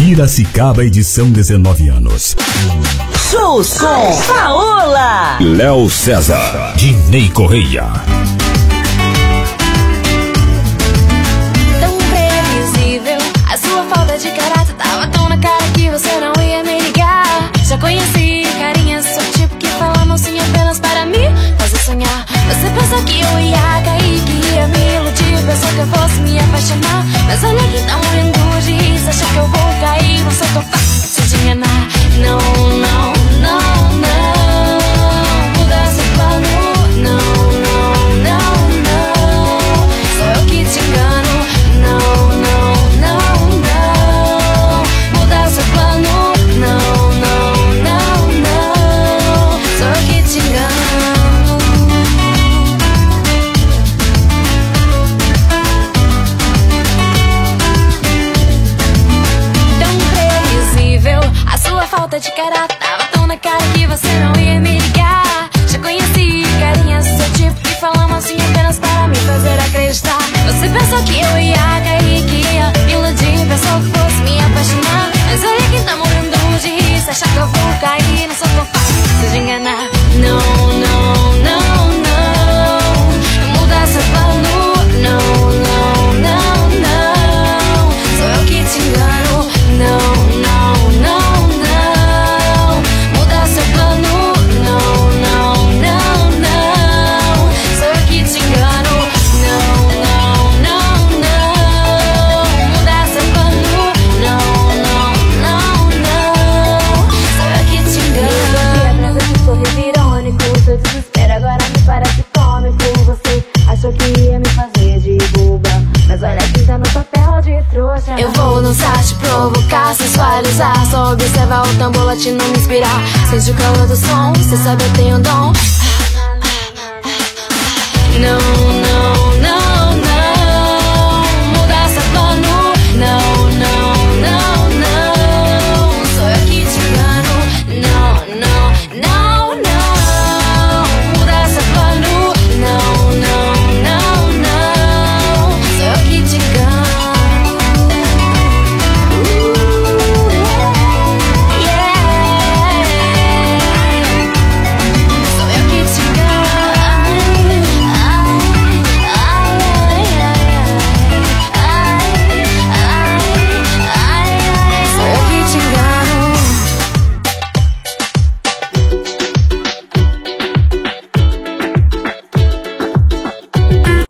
Piracicaba, edição 19 anos. Shows com Paola, Léo César, Dinei Correia. Tão previsível, a sua falta de caráter tava tão na cara que você não ia me ligar. Já conheci carinhas do seu tipo que falam sim apenas para me fazer sonhar. Você pensou que eu ia cair, que ia me iludir, pensou que eu fosse me apaixonar. Mas olha que tá morrendo de rir, você acha que eu vou cair, não sou tão fácil de enganar. Não, não, não, não, muda seu plano. Não, não, não, não, sou eu que te engano. Não, não, não, não, muda seu plano. Não, não, não, não, sou eu que te engano. Tão previsível, a sua falta de caráter tava tão na cara que você não ia me ligar. Já conheci carinhas do seu tipo que falam assim apenas para me fazer acreditar. Você pensou que eu ia cair, que ia me iludir, pensou que fosse me apaixonar. Mas olha que tá morrendo de rir, você acha que eu vou cair, não sou tão fácil de enganar. Não, não, não, não, muda seu plano. Não, não, não, não, sou eu que te engano. Não, não, não, não, muda seu plano. Não, não, não, não, sou eu que te engano. Não, não, não, não, muda seu plano. Não, não, não, não, sou eu que te engano. Um sorriso irônico, seu desespero agora me parece cômico. Você achou que ia me fazer de boba, mas olha quem tá no papel de trouxa. Eu vou dançar, te provocar, sensualizar. Só observar o tambor latino me inspirar. Sente o calor do som, cê sabe eu tenho dom. Não, não,